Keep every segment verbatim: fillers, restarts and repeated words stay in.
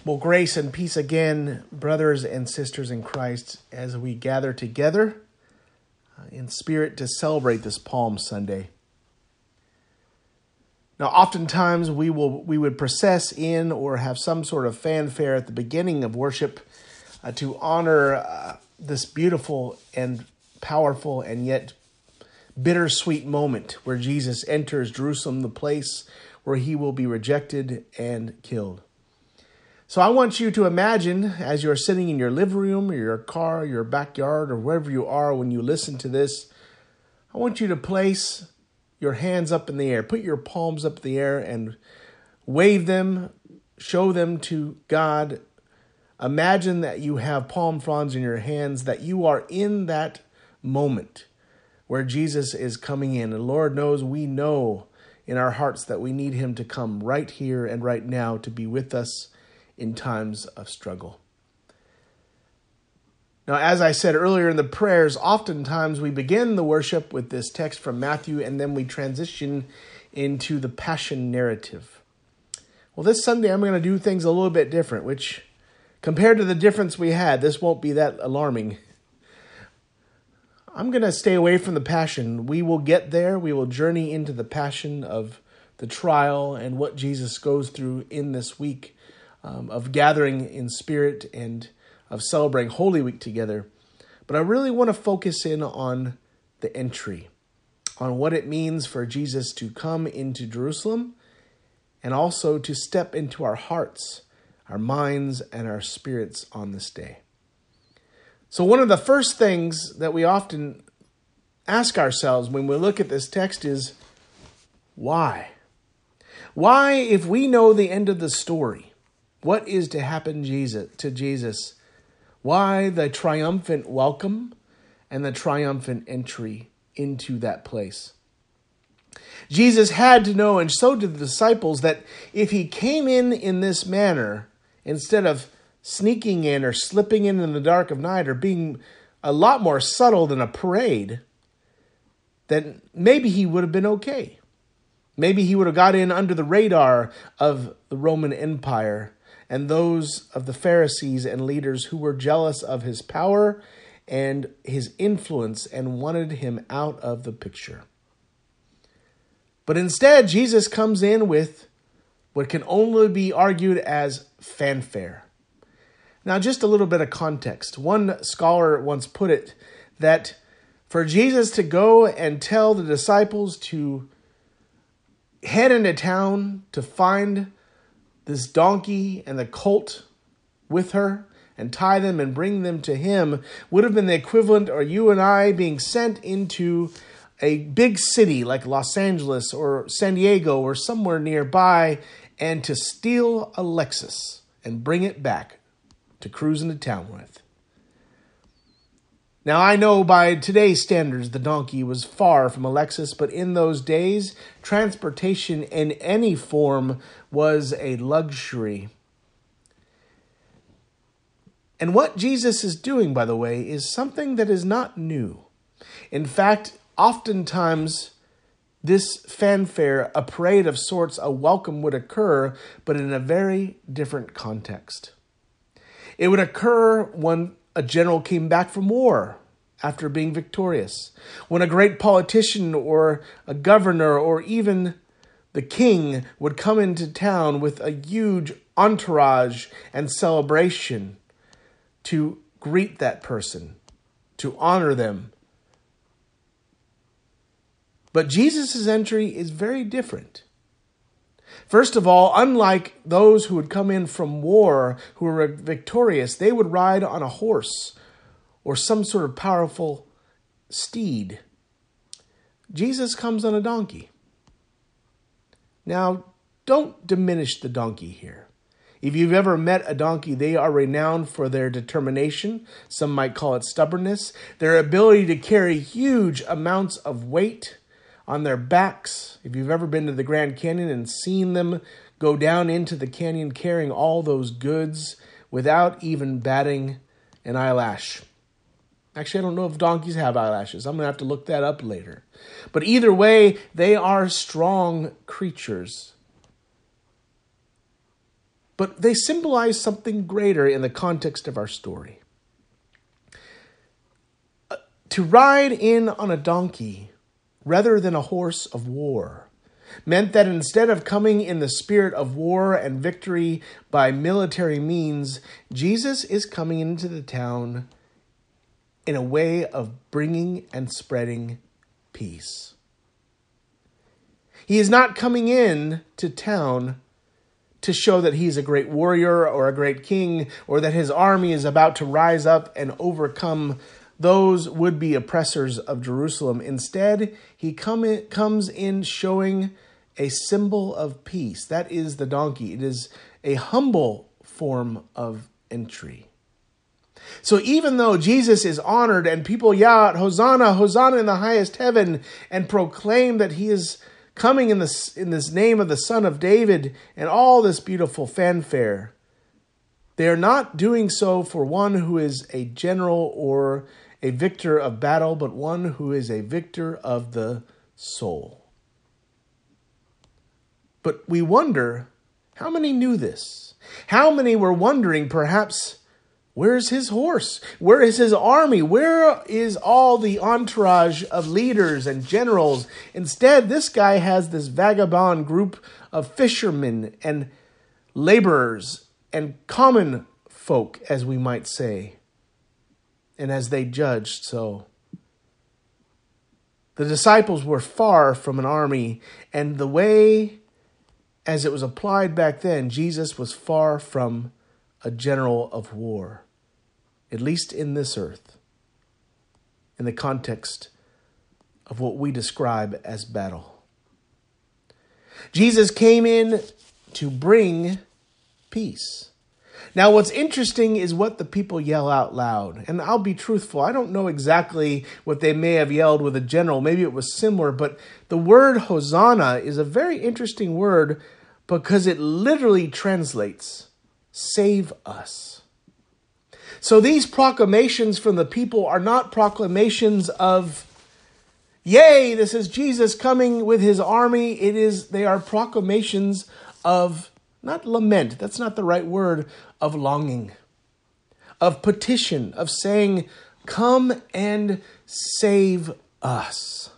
Well, grace and peace again, brothers and sisters in Christ, as we gather together in spirit to celebrate this Palm Sunday. Now, oftentimes we will we would process in or have some sort of fanfare at the beginning of worship uh, to honor uh, this beautiful and powerful and yet bittersweet moment where Jesus enters Jerusalem, the place where he will be rejected and killed. So I want you to imagine, as you're sitting in your living room or your car, your backyard, or wherever you are when you listen to this, I want you to place your hands up in the air. Put your palms up in the air and wave them, show them to God. Imagine that you have palm fronds in your hands, that you are in that moment where Jesus is coming in. And Lord knows we know in our hearts that we need him to come right here and right now to be with us in times of struggle. Now, as I said earlier in the prayers, oftentimes we begin the worship with this text from Matthew, and then we transition into the Passion narrative. Well, this Sunday I'm going to do things a little bit different, which compared to the difference we had, this won't be that alarming. I'm going to stay away from the Passion. We will get there. We will journey into the Passion of the trial and what Jesus goes through in this week Um, of gathering in spirit and of celebrating Holy Week together. But I really want to focus in on the entry, on what it means for Jesus to come into Jerusalem and also to step into our hearts, our minds, and our spirits on this day. So one of the first things that we often ask ourselves when we look at this text is, why? Why, if we know the end of the story, what is to happen Jesus, to Jesus? Why the triumphant welcome and the triumphant entry into that place? Jesus had to know, and so did the disciples, that if he came in in this manner, instead of sneaking in or slipping in in the dark of night or being a lot more subtle than a parade, then maybe he would have been okay. Maybe he would have got in under the radar of the Roman Empire and those of the Pharisees and leaders who were jealous of his power and his influence and wanted him out of the picture. But instead, Jesus comes in with what can only be argued as fanfare. Now, just a little bit of context. One scholar once put it that for Jesus to go and tell the disciples to head into town to find this donkey and the colt with her and tie them and bring them to him would have been the equivalent of you and I being sent into a big city like Los Angeles or San Diego or somewhere nearby and to steal a Lexus and bring it back to cruise into town with. Now, I know by today's standards, the donkey was far from a Lexus, but in those days, transportation in any form was a luxury. And what Jesus is doing, by the way, is something that is not new. In fact, oftentimes, this fanfare, a parade of sorts, a welcome would occur, but in a very different context. It would occur when a general came back from war after being victorious, when a great politician or a governor or even the king would come into town with a huge entourage and celebration to greet that person, to honor them. But Jesus' entry is very different. First of all, unlike those who would come in from war, who were victorious, they would ride on a horse or some sort of powerful steed. Jesus comes on a donkey. Now, don't diminish the donkey here. If you've ever met a donkey, they are renowned for their determination. Some might call it stubbornness. Their ability to carry huge amounts of weight on their backs. If you've ever been to the Grand Canyon and seen them go down into the canyon carrying all those goods without even batting an eyelash. Actually, I don't know if donkeys have eyelashes. I'm going to have to look that up later. But either way, they are strong creatures. but they symbolize something greater in the context of our story. Uh, to ride in on a donkey rather than a horse of war meant that instead of coming in the spirit of war and victory by military means, Jesus is coming into the town in a way of bringing and spreading peace. He is not coming in to town to show that he's a great warrior or a great king, or that his army is about to rise up and overcome those would-be oppressors of Jerusalem. Instead, he come in, comes in showing a symbol of peace. That is the donkey. It is a humble form of entry. So even though Jesus is honored and people yell out, Hosanna, Hosanna in the highest heaven, and proclaim that he is coming in this, in this name of the Son of David and all this beautiful fanfare, they are not doing so for one who is a general or a victor of battle, but one who is a victor of the soul. But we wonder, how many knew this? How many were wondering, perhaps, where's his horse? Where is his army? Where is all the entourage of leaders and generals? Instead, this guy has this vagabond group of fishermen and laborers and common folk, as we might say. And as they judged so. The disciples were far from an army, and the way as it was applied back then, Jesus was far from a general of war, at least in this earth, in the context of what we describe as battle. Jesus came in to bring peace. Now, what's interesting is what the people yell out loud. And I'll be truthful, I don't know exactly what they may have yelled with a general. Maybe it was similar, but the word Hosanna is a very interesting word because it literally translates, save us. So these proclamations from the people are not proclamations of, yay, this is Jesus coming with his army. It is, they are proclamations of, not lament, that's not the right word, of longing, of petition, of saying, come and save us.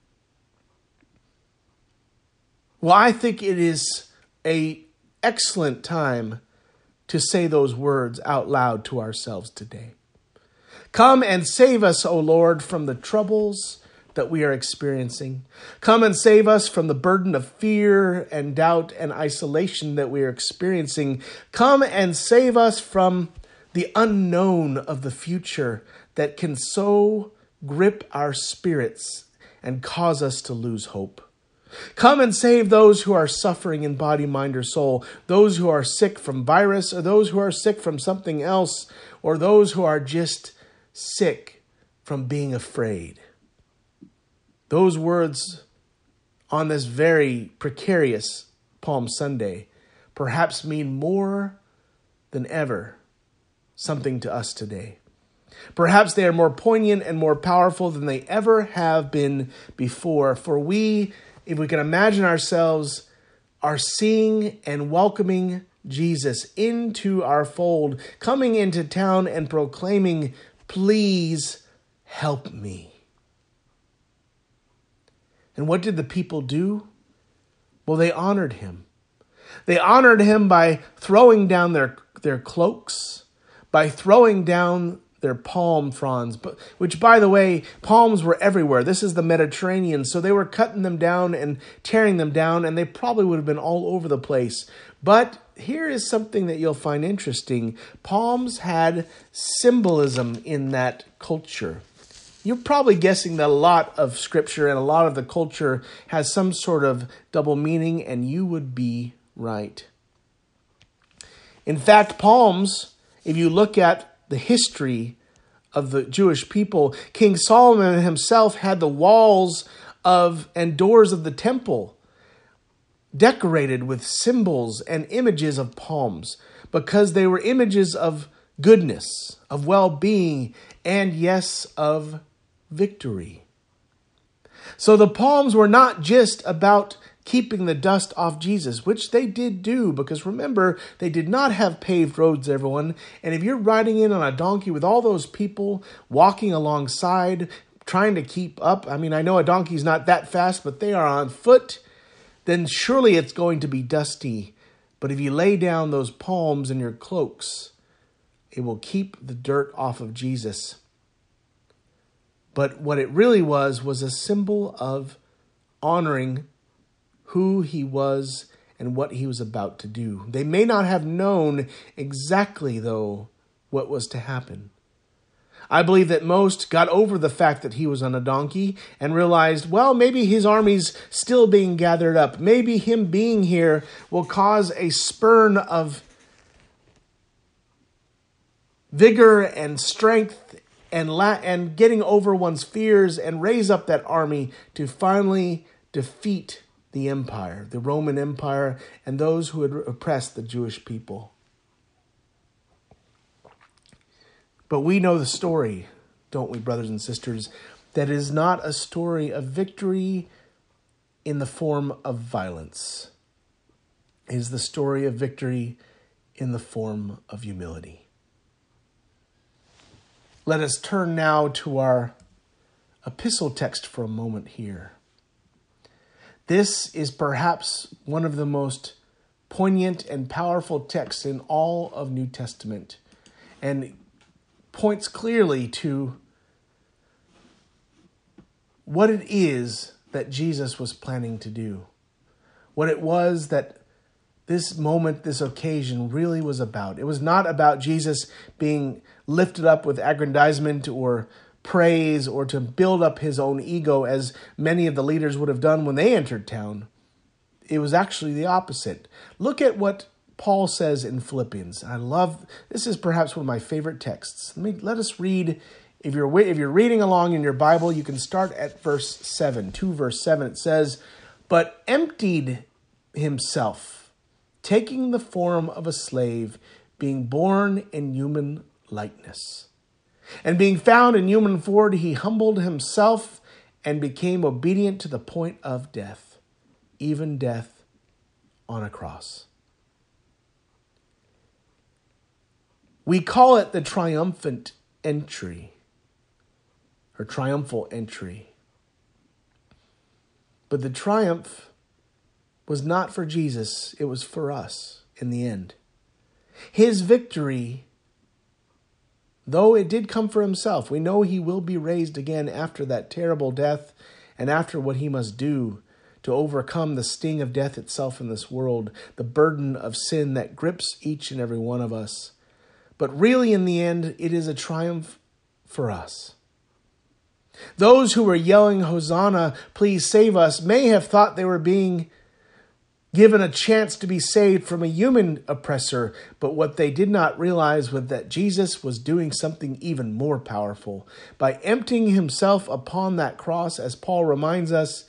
Well, I think it is an excellent time to say those words out loud to ourselves today. Come and save us, O Lord, from the troubles that we are experiencing. Come and save us from the burden of fear and doubt and isolation that we are experiencing. Come and save us from the unknown of the future that can so grip our spirits and cause us to lose hope. Come and save those who are suffering in body, mind, or soul, those who are sick from virus, or those who are sick from something else, or those who are just sick from being afraid. Those words on this very precarious Palm Sunday perhaps mean more than ever something to us today. Perhaps they are more poignant and more powerful than they ever have been before. For we, if we can imagine ourselves, are seeing and welcoming Jesus into our fold, coming into town and proclaiming, please help me. And what did the people do? Well, they honored him. They honored him by throwing down their, their cloaks, by throwing down their palm fronds, but, which, by the way, palms were everywhere. This is the Mediterranean, so they were cutting them down and tearing them down, and they probably would have been all over the place. But here is something that you'll find interesting. Palms had symbolism in that culture. You're probably guessing that a lot of scripture and a lot of the culture has some sort of double meaning, and you would be right. In fact, palms, if you look at the history of the Jewish people, King Solomon himself had the walls of and doors of the temple decorated with symbols and images of palms because they were images of goodness, of well-being, and yes, of victory. So the palms were not just about keeping the dust off Jesus, which they did do, because remember, they did not have paved roads, everyone. And if you're riding in on a donkey with all those people walking alongside, trying to keep up, I mean, I know a donkey's not that fast, but they are on foot, then surely it's going to be dusty. But if you lay down those palms in your cloaks, it will keep the dirt off of Jesus. But what it really was, was a symbol of honoring who he was and what he was about to do. They may not have known exactly, though, what was to happen. I believe that most got over the fact that he was on a donkey and realized, well, maybe his army's still being gathered up. Maybe him being here will cause a spurn of vigor and strength and la- and getting over one's fears and raise up that army to finally defeat the empire, the Roman Empire, and those who had oppressed the Jewish people. But we know the story, don't we, brothers and sisters, that is not a story of victory in the form of violence. It is the story of victory in the form of humility. Let us turn now to our epistle text for a moment here. This is perhaps one of the most poignant and powerful texts in all of New Testament, and points clearly to what it is that Jesus was planning to do. What it was that this moment, this occasion really was about. It was not about Jesus being lifted up with aggrandizement or praise or to build up his own ego as many of the leaders would have done when they entered town. It was actually the opposite. Look at what Paul says in Philippians. I love, this is perhaps one of my favorite texts. Let me, let us read, if you're, if you're reading along in your Bible, you can start at verse seven, two verse seven. It says, "But emptied himself, taking the form of a slave, being born in human likeness. And being found in human form, he humbled himself and became obedient to the point of death, even death on a cross." We call it the triumphant entry, or triumphal entry. But the triumph was not for Jesus, it was for us in the end. His victory, though it did come for himself, we know he will be raised again after that terrible death and after what he must do to overcome the sting of death itself in this world, the burden of sin that grips each and every one of us. But really, in the end, it is a triumph for us. Those who were yelling, "Hosanna, please save us," may have thought they were being given a chance to be saved from a human oppressor, but what they did not realize was that Jesus was doing something even more powerful. By emptying himself upon that cross, as Paul reminds us,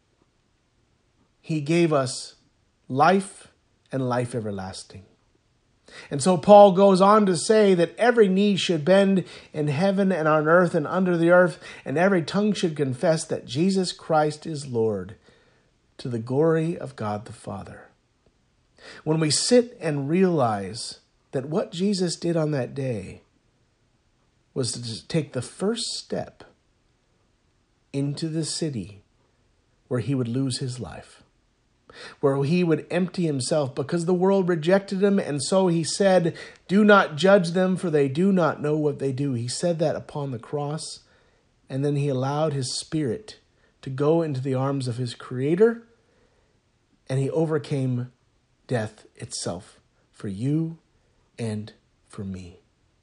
he gave us life and life everlasting. And so Paul goes on to say that every knee should bend in heaven and on earth and under the earth, and every tongue should confess that Jesus Christ is Lord, to the glory of God the Father. When we sit and realize that what Jesus did on that day was to take the first step into the city where he would lose his life, where he would empty himself because the world rejected him, and so he said, "Do not judge them, for they do not know what they do." He said that upon the cross, and then he allowed his spirit to go into the arms of his Creator, and he overcame death itself for you and for me.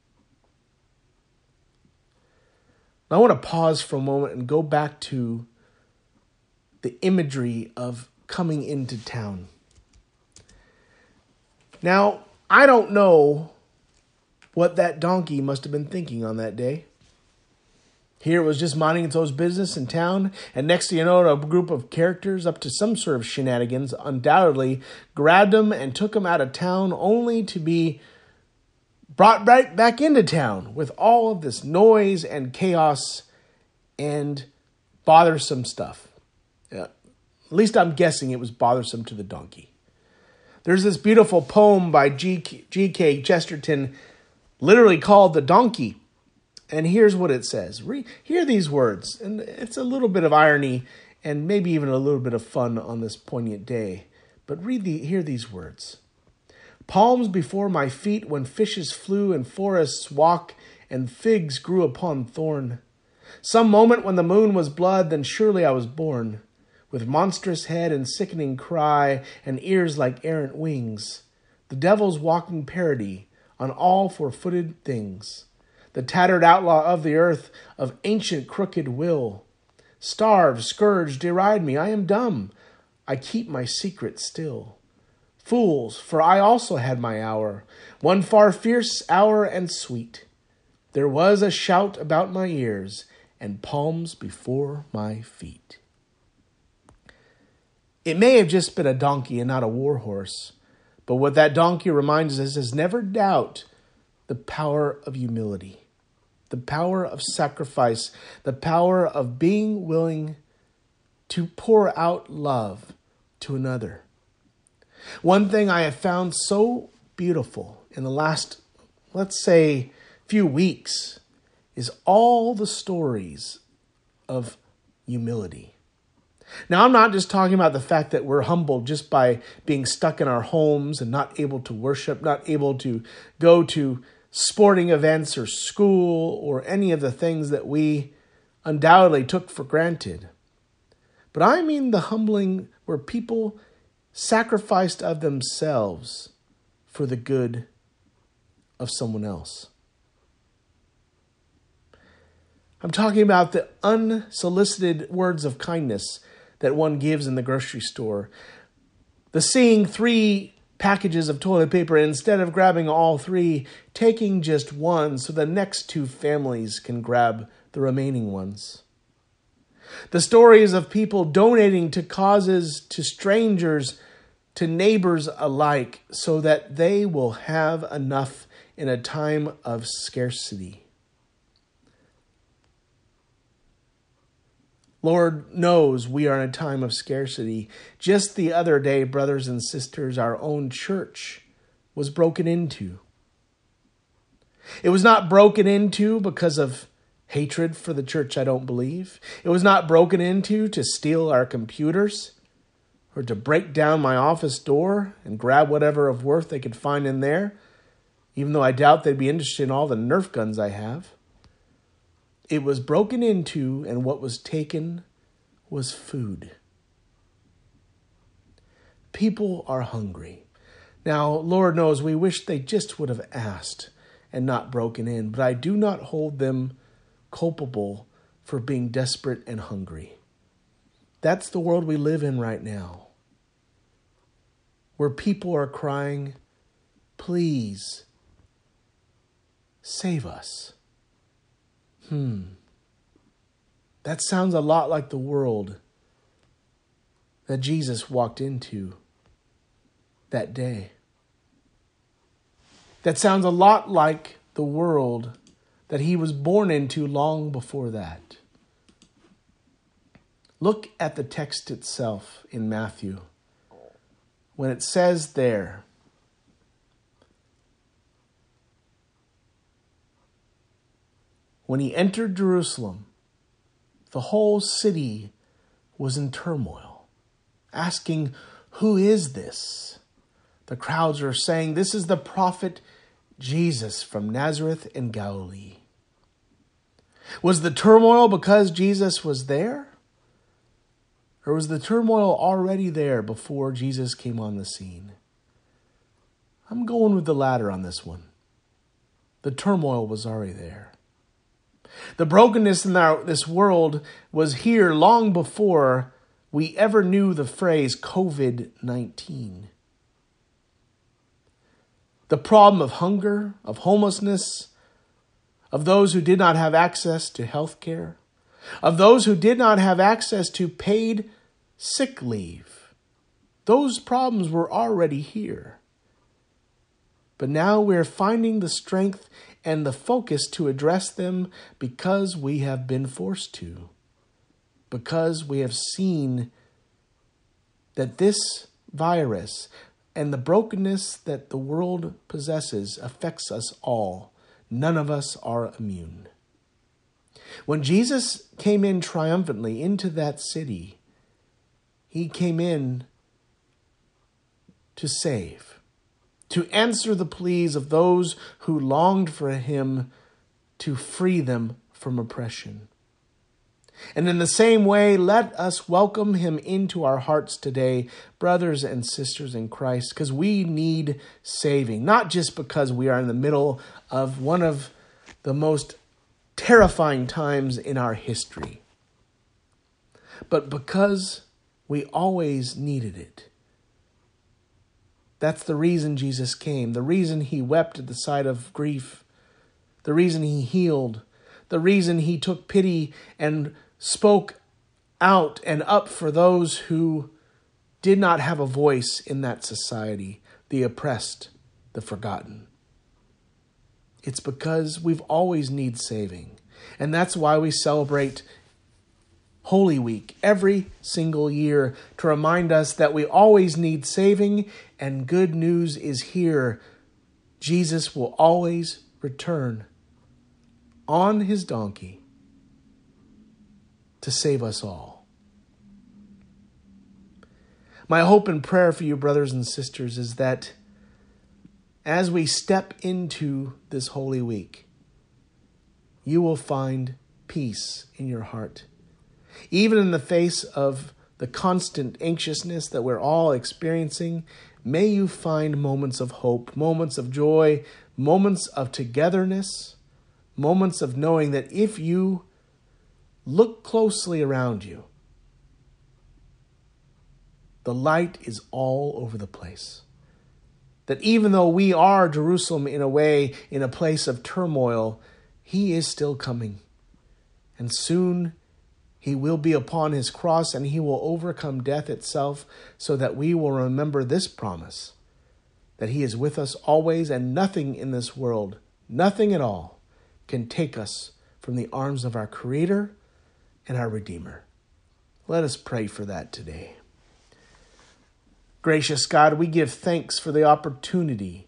Now, I want to pause for a moment and go back to the imagery of coming into town. Now, I don't know what that donkey must have been thinking on that day. Here it was just minding its own business in town, and next thing you know, a group of characters up to some sort of shenanigans undoubtedly grabbed him and took him out of town, only to be brought right back into town with all of this noise and chaos and bothersome stuff. Yeah. At least I'm guessing it was bothersome to the donkey. There's this beautiful poem by G K Chesterton, literally called The Donkey. And here's what it says. Re- hear these words. And it's a little bit of irony and maybe even a little bit of fun on this poignant day. But read the, hear these words. Palms before my feet when fishes flew and forests walk and figs grew upon thorn. Some moment when the moon was blood, then surely I was born. With monstrous head and sickening cry and ears like errant wings. The devil's walking parody on all four-footed things. The tattered outlaw of the earth of ancient crooked will. Starve, scourge, deride me, I am dumb. I keep my secret still. Fools, for I also had my hour, one far fierce hour and sweet. There was a shout about my ears and palms before my feet. It may have just been a donkey and not a war horse, but what that donkey reminds us is never doubt the power of humility, the power of sacrifice, the power of being willing to pour out love to another. One thing I have found so beautiful in the last, let's say, few weeks is all the stories of humility. Now, I'm not just talking about the fact that we're humbled just by being stuck in our homes and not able to worship, not able to go to sporting events or school or any of the things that we undoubtedly took for granted. But I mean the humbling where people sacrificed of themselves for the good of someone else. I'm talking about the unsolicited words of kindness that one gives in the grocery store. The seeing three packages of toilet paper, instead of grabbing all three, taking just one so the next two families can grab the remaining ones. The stories of people donating to causes, to strangers, to neighbors alike, so that they will have enough in a time of scarcity. Lord knows we are in a time of scarcity. Just the other day, brothers and sisters, our own church was broken into. It was not broken into because of hatred for the church, I don't believe. It was not broken into to steal our computers or to break down my office door and grab whatever of worth they could find in there, even though I doubt they'd be interested in all the Nerf guns I have. It was broken into, and what was taken was food. People are hungry. Now, Lord knows we wish they just would have asked and not broken in, but I do not hold them culpable for being desperate and hungry. That's the world we live in right now, where people are crying, please, save us. Hmm. That sounds a lot like the world that Jesus walked into that day. That sounds a lot like the world that he was born into long before that. Look at the text itself in Matthew. When it says there, when he entered Jerusalem, the whole city was in turmoil, asking, who is this? The crowds are saying, this is the prophet Jesus from Nazareth in Galilee. Was the turmoil because Jesus was there? Or was the turmoil already there before Jesus came on the scene? I'm going with the latter on this one. The turmoil was already there. The brokenness in our, this world was here long before we ever knew the phrase covid nineteen. The problem of hunger, of homelessness, of those who did not have access to health care, of those who did not have access to paid sick leave. Those problems were already here. But now we're finding the strength and the focus to address them because we have been forced to, because we have seen that this virus and the brokenness that the world possesses affects us all. None of us are immune. When Jesus came in triumphantly into that city, he came in to save, to answer the pleas of those who longed for him to free them from oppression. And in the same way, let us welcome him into our hearts today, brothers and sisters in Christ, because we need saving, not just because we are in the middle of one of the most terrifying times in our history, but because we always needed it. That's the reason Jesus came, the reason he wept at the sight of grief, the reason he healed, the reason he took pity and spoke out and up for those who did not have a voice in that society, the oppressed, the forgotten. It's because we've always need saving. And that's why we celebrate Holy Week every single year, to remind us that we always need saving, and good news is here. Jesus will always return on his donkey to save us all. My hope and prayer for you, brothers and sisters, is that as we step into this Holy Week, you will find peace in your heart. Even in the face of the constant anxiousness that we're all experiencing, may you find moments of hope, moments of joy, moments of togetherness, moments of knowing that if you look closely around you, the light is all over the place. That even though we are Jerusalem in a way, in a place of turmoil, he is still coming. And soon he will be upon his cross and he will overcome death itself, so that we will remember this promise, that he is with us always, and nothing in this world, nothing at all, can take us from the arms of our Creator and our Redeemer. Let us pray for that today. Gracious God, we give thanks for the opportunity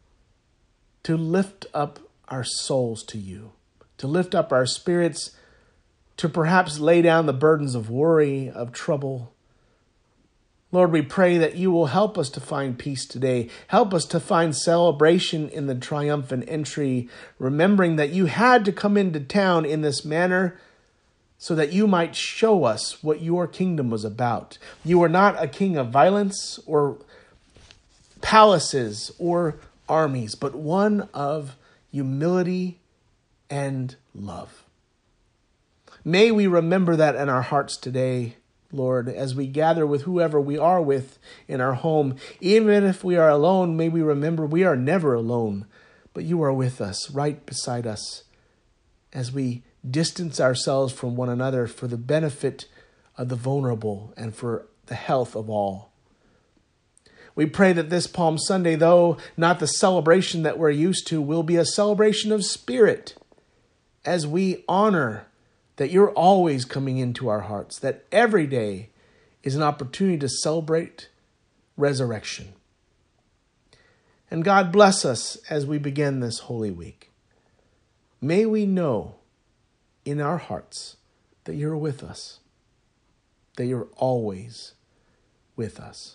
to lift up our souls to you, to lift up our spirits, to perhaps lay down the burdens of worry, of trouble. Lord, we pray that you will help us to find peace today. Help us to find celebration in the triumphant entry, remembering that you had to come into town in this manner so that you might show us what your kingdom was about. You are not a king of violence or palaces or armies, but one of humility and love. May we remember that in our hearts today, Lord, as we gather with whoever we are with in our home. Even if we are alone, may we remember we are never alone, but you are with us, right beside us, as we distance ourselves from one another for the benefit of the vulnerable and for the health of all. We pray that this Palm Sunday, though not the celebration that we're used to, will be a celebration of spirit, as we honor that you're always coming into our hearts, that every day is an opportunity to celebrate resurrection. And God bless us as we begin this Holy Week. May we know in our hearts that you're with us, that you're always with us.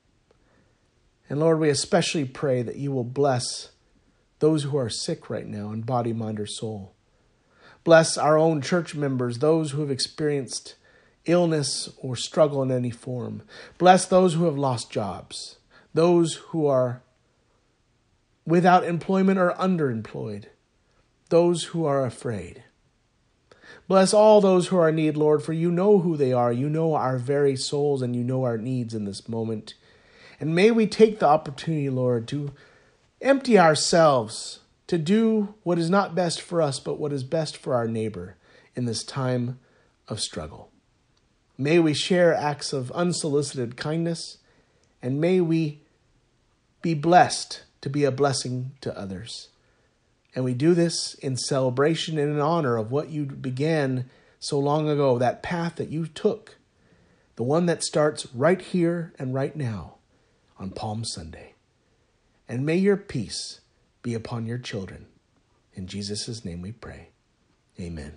And Lord, we especially pray that you will bless those who are sick right now in body, mind, or soul. Bless our own church members, those who have experienced illness or struggle in any form. Bless those who have lost jobs, those who are without employment or underemployed, those who are afraid. Bless all those who are in need, Lord, for you know who they are. You know our very souls, and you know our needs in this moment. And may we take the opportunity, Lord, to empty ourselves, to do what is not best for us, but what is best for our neighbor in this time of struggle. May we share acts of unsolicited kindness, and may we be blessed to be a blessing to others. And we do this in celebration and in honor of what you began so long ago, that path that you took the one that starts right here and right now on Palm Sunday. And may your peace be upon your children. In Jesus' name we pray. Amen.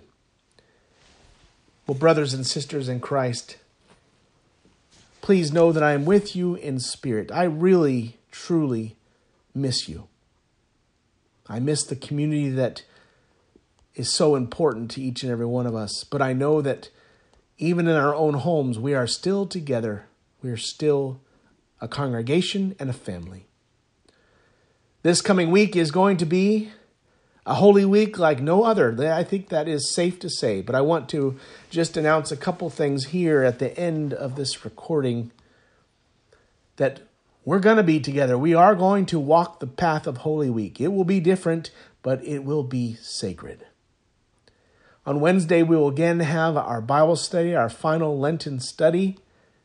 Well, brothers and sisters in Christ, please know that I am with you in spirit. I really, truly miss you. I miss the community that is so important to each and every one of us. But I know that even in our own homes, we are still together. We are still a congregation and a family. This coming week is going to be a holy week like no other. I think that is safe to say. But I want to just announce a couple things here at the end of this recording that we're going to be together. We are going to walk the path of Holy Week. It will be different, but it will be sacred. On Wednesday, we will again have our Bible study, our final Lenten study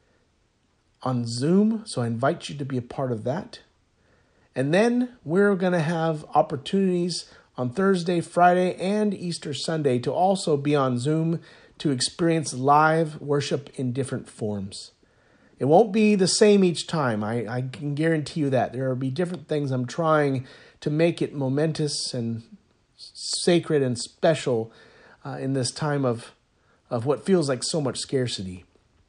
on Zoom. So I invite you to be a part of that. And then we're going to have opportunities on Thursday, Friday, and Easter Sunday to also be on Zoom to experience live worship in different forms. It won't be the same each time. I, I can guarantee you that. There will be different things I'm trying to make it momentous and sacred and special uh, in this time of, of what feels like so much scarcity.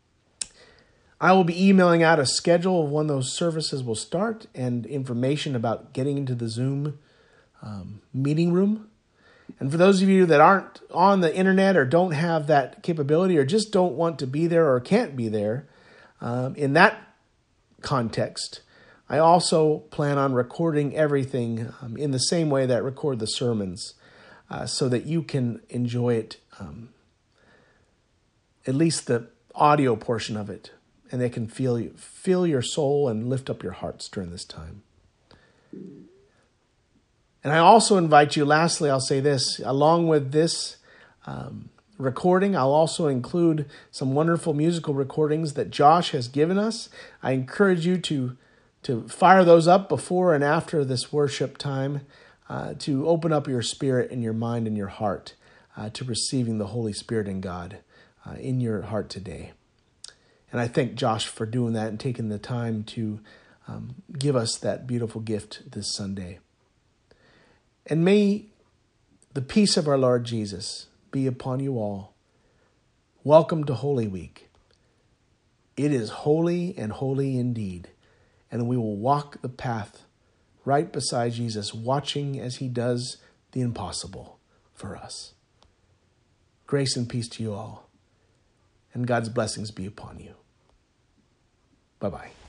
I will be emailing out a schedule of when those services will start and information about getting into the Zoom um, meeting room. And for those of you that aren't on the internet or don't have that capability or just don't want to be there or can't be there, um, in that context, I also plan on recording everything um, in the same way that I record the sermons uh, so that you can enjoy it, um, at least the audio portion of it, and they can feel you, fill your soul and lift up your hearts during this time. And I also invite you, lastly, I'll say this, along with this um, recording, I'll also include some wonderful musical recordings that Josh has given us. I encourage you to, to fire those up before and after this worship time uh, to open up your spirit and your mind and your heart uh, to receiving the Holy Spirit and God uh, in your heart today. And I thank Josh for doing that and taking the time to um, give us that beautiful gift this Sunday. And may the peace of our Lord Jesus be upon you all. Welcome to Holy Week. It is holy and holy indeed. And we will walk the path right beside Jesus, watching as he does the impossible for us. Grace and peace to you all. And God's blessings be upon you. Bye-bye.